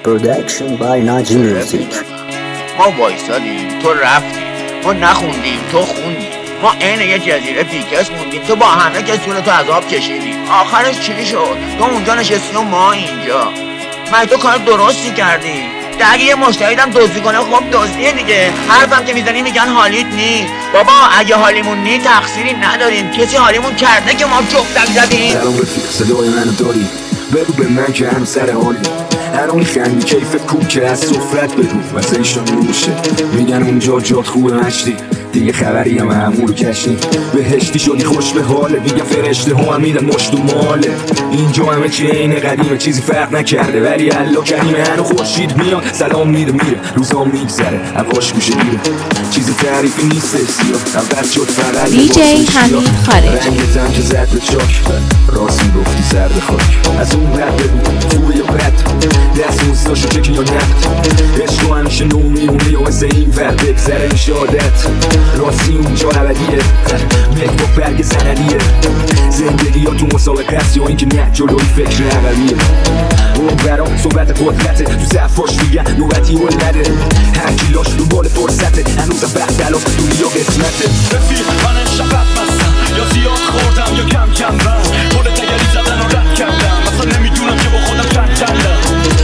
Production by Naji Music. ما وایسادیم، تو رفتی، ما نخوندیم، تو خوندی، ما عین یه جزیره پیکس موندیم، تو با همه کسون تو عذاب کشیدی. آخرش چی شد؟ تو اونجا نشستی و ما اینجا. من تو کار درستی کردی. اگه یه مشتریدم دزدی کنه خب دزدیه دیگه. حرفم که میزنی میگن حالیت نی. بابا اگه حالیمون نی تقصیری نداریم، کسی حالیمون کرده که ما جفتک زدیم. سلام رفیق، صدای منو داری؟ بگو به من که هنو سر حالی. هر اون خندی کیفت خوب که از صفرت بگو واسه ایشون میشه. میگن اونجا جات خوبه مشتی، دیگه خبری هم همون رو کشنی. بهشتی شدی خوش به حاله، میگن فرشته ها هم میدن مشت و ماله. اینجا همه چی اینه قدیمه، چیزی فرق نکرده ولی الله کریمه. هنو خورشید میاد سلام میده میره، روزا میگذره هواش میشه میره. چیزی تعریفی نیست سیا، اول شد فقط DJ حمید خارجی. رنگتم که زد به چاک، راست میگفتی سرد خاک. از اون رد بگو خوبه یا بد، دست موستاشو چکی یا نقد. عشق همیشه نو میمونه و مثل این ور بگذره میشه عادت. راستی اونجا ابدیه، مهبا برگ سندیه. زندگی یا تو مسابقه است یا اینکه نه جلوی فکر اولیه. اون برام صحبت قدرته، تو صفاش میگن نوبتی ولده. هر کی لاش دنبال فرصته، هنوزم وقت علاف دنیا قسمته. رفیق من امشب بستم، یا زیاد خوردم یا کم کم بست. خود تگری زدن و رد کردم، اصلا نمیدونم که با خودم چندم.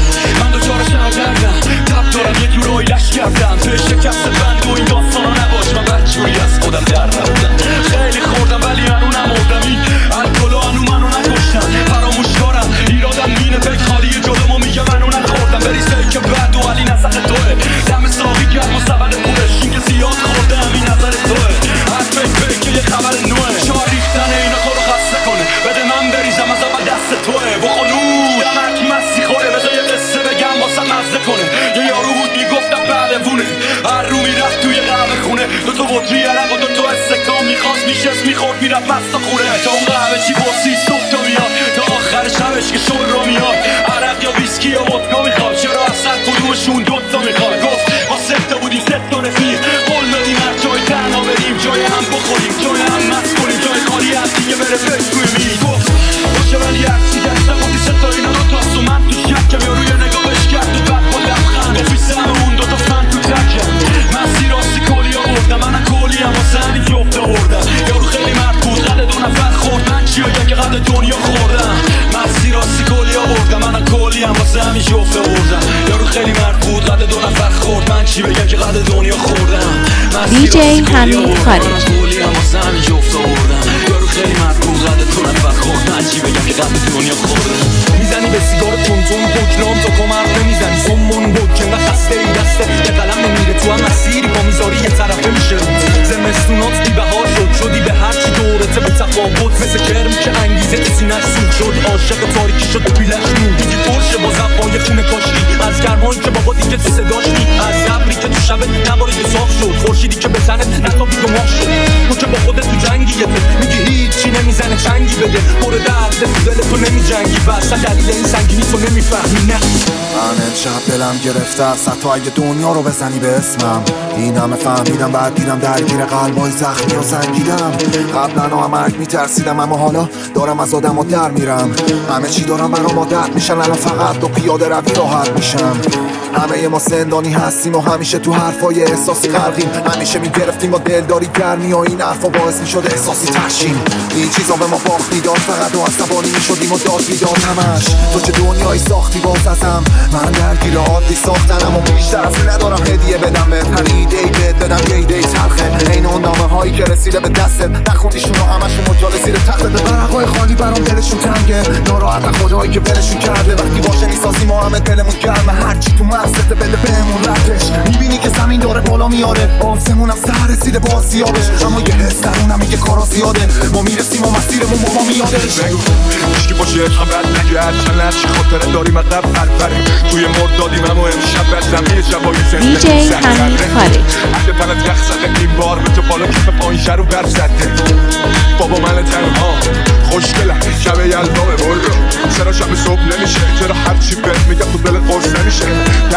من دوچار شنگردم، تب دارم یه جورایی لش کردم. توی شکست بند و این داستانا نباش، من بدجوری از خودم در رفتم. خیلی خوردم ولی هنو نمردم، این الکل و هنو منو نکشتم. فراموش دارم ایرادم مینه فکر خالی جلومو میگه منو نخوردم. بریزه که بد و علی نسق توه، دم ساقی گرم و سبن پولش. این که زیاد خوردم این نظر توه، هر فکر که یه خبر نوه. شما ریختن اینا تو رو خسته کنه، بده من بریزم از اول دست توه. بخونوش دمک مستی خوره، بذار یه قصه بگم واسه مزده کنه. یه یارو بود میگفتم بعدوونه، هر رو میرفت توی قهوه خونه. دوتا بطری عرق و دوتا استکان میخواست میشست میخورد میرفت مست و خوره. تا اون قهوه چی بسی صبح تا میاد، تا آخر شبش که شور رو میاد. عرق یا ویسکی یا ودکا میخواد، چرا اصلا کدومشون دوتا میخواد. گفت ما سه بودیم سه تا رفیق، قول دادیم هر جای تنها بریم، جای هم بخوریم جای هم مست کنیم، جای خالی از دیگه بره فکر روی میز. گفت باشه ولی عکسی گشتم بودی سه تا اینا رو تاست و من تو شکم. یا روی نگاهش کرد و بعد با لبخند گفت سم اون دوتا فن تو تکم. مسیر راستی کلی آوردم، منم کلی هم واسه همین جفت آوردم. یارو خیلی مرد بود، قد دو نفر خورد، من چی یا که قد دنیا خوردم. مسیر راستی کلی آوردم، منم کلی هم واسه همین جفت آوردم. یارو خیلی مرد بود، قد دو نفر خورد، من چی بگم که قد دنیا خوردم. DJ حمید خارجی. کلی هم واسه همین جفت آوردم. یارو خیلی مرد بود، قد دو نفر خورد، من چی بگم که قد دنیا خوردم. میزنی به سیگار تونتون بکنام تا کمر نمیزنی سمون بود که نخسته این دسته به قلم نمیره. تو هم مسیری با میذاری یه طرفه میشه. زمستونات بی بهار شدی به هر چی دورته به تفاوت، مثل کرم که انگیزه سینه‌اش سوخت شد. عاشق تاریکی شد و بیلش نور دیدی پرشه با زبای خونه کاشتی. از گرمایی که بابا دیگه تو صداش نی، از ابری که تو شبت نباری که صاف شد. خورشیدی که به تنت نتابی که ماه شد. تو که با خودت تو جنگیه میگی هیچی نمیزنه چنگی بده. پر درد تو دل تو نمیجنگی، اصلا دلیل این سنگینی تو نمیفهمی. نه من امشب دلم گرفته است، حتی اگه دنیا رو بزنی به اسمم. این همه فهمیدم بعد دیدم درگیر قلبای زخمی و سنگیدم. قبلا هم مرگ میترسیدم اما حالا دارم از آدم ها در میرم. همه چی دارم برام عادت میشن، الان فقط دو پیاده روی راحت میشم. همه ما زندانی هستیم و همیشه تو حرفای احساسی غرقیم. همیشه میگرفتیم با دلداری گرمی و این حرفا باعث میشد احساسی ترشیم. این چیزا به ما باخت میداد، فقط و عصبانی میشدیم و داد میداد همش. تو چه دنیایی ساختی باز ازم، من درگیر عادی ساختنم و بیشتر از ندارم هدیه بدم به تنی دیت بدم یه ایده تلخه. این اون نامه هایی که رسیده به دستت نخوندیشون و همشون مجال زیر تختت. برقای خالی برام دلشون تنگه، ناراحت خدایی که برشون کرده. وقتی باشه میسازیم و همه دلمون گرمه، هرچی تو مغزت بده بهمون ردش. میبینی که زمین داره بالا میاره، آسمون هم سر رسیده با سیابش. اما یه حس درونم میگه کارا زیاده، ما میرسیم و مسیرمون با ما میادش. بگو هیچکی باشه عشقم رد نگرد، چند نرچی خاطره داریم عقب پرپریم. توی مردادیم اما امشب بزم یه شبایی DJ حمید خارجی. عهد پنت یخ زده این بار به تو بالا کف پایین شر و بر زده. بابا من تنها خوشگلم شب یلدامه برو، چرا شب صبح نمیشه؟ چرا هرچی بهت میگم تو دل قرص نمیشه؟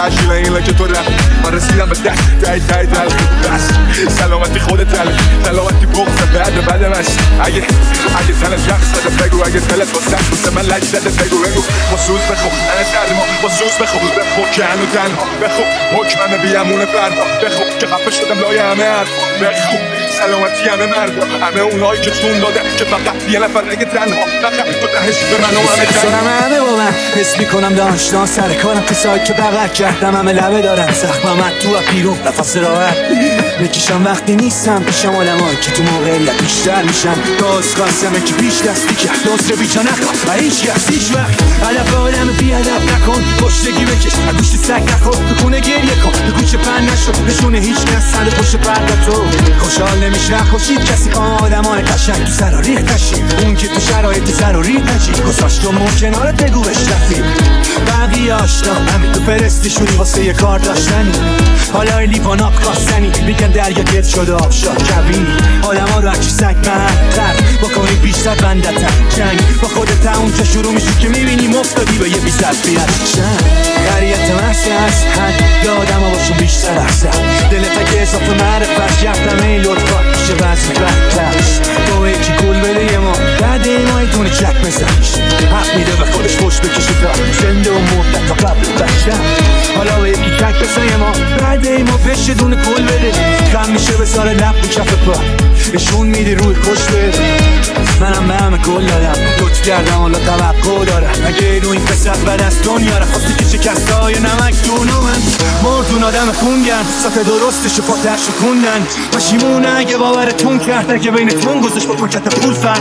تشکیل اینه که تو رفت من رسیدم به دست تایی بس سلامتی خودت سلامتی بغض بعد مست اگه تنت رقص زده بگو اگه دلت با سخت بسه من لج زده بگو با سوز بخو انا سرما با سوز بخو که هنو تنها بخو حکمم بیامون فردا بخو که خفه شدم لای همه حرف بخو سلامتی همه مردا همه اونایی که چون داده که فقط یه نفر نگه تنها فقط تو دهش به من و همه سرم همه با من حس میکنم داشتان سر کارم کسایی که بغل کردم همه لبه دارم زخمم تو و پیرون نفس راحت میکشم وقتی نیستم پیشم آدمایی که تو موقعیت بیشتر میشن باز قاسمه که پیش دستی کرد دوست بیچا نخواه و هیچ وقت علف آدم بیادب نکن پشتگی بکش گوشت سگ نخور تو خونه گریه کن تو کوچه پن نشد نشونه هیچ کس سند پشت پرده تو خوشحال نمیشه خوشید کسی که آدمای قشنگ تو سر و ریخ نشید اون که تو شرایط سر و ریخ نشید گذاشت تو کنارت بگو بشنفید بقیه آشنا همین تو پرستیشونی واسه یه کار داشتنی حالا لیوان آب کاستنی میگن دریا گرد شده آب شد کبینی آدم ها رو اکی سگ محقر بکنی بیشتر بندتر جنگ با خودت اونجا شروع میشی که میبینی مفتادی به یه بیزد بیاد چند خریت محصی هست هن یا آدم ها باشون بیشتر احسن دلت اگه اضافه معرفت گفتم این لطفات میشه وزن بدترش با یکی کل بده یه ما بعد ایمای دونه چک بزنش حق میده به خودش پشت بکشه تا زنده و مرده تا قبل بشتم حالا به یکی تک بسن یه ما بعد ایما بشه دونه کل بده کم میشه بساره لب و کف پا اشون میدی روی خوش بده منم به همه کل دادم لطف کردم حالا توقع دارم اگه رو این پسر بد از دنیا را خواستی که شکست های نمک دونو من مردون آدم خونگن صفحه درستش و پاترش کندن پشیمونه اگه باورتون کرد اگه بینتون گذاشت با پاکت پول فرد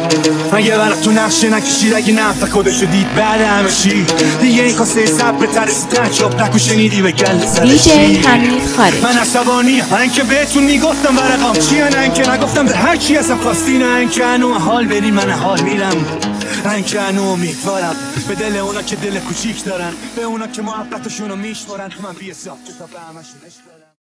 اگه برات تو نقشه نکشید اگه نفت خودشو دید بعد همه چی دیگه این کاسه صبر ترسی ترچاب نکو شنیدی به گل دیجی حمید خارج. من عصبانیم من که بهتون میگفتم ورقام چیه نه اینکه نگفتم به هر چی اصلا خواستی نه اینکه انو حال برین من حال میرم من که انو امیدوارم به دل اونا که دل کوچیک دارن به اونا که محبتشونو میشمارن من بی حساب کتاب به همشون عشق دارم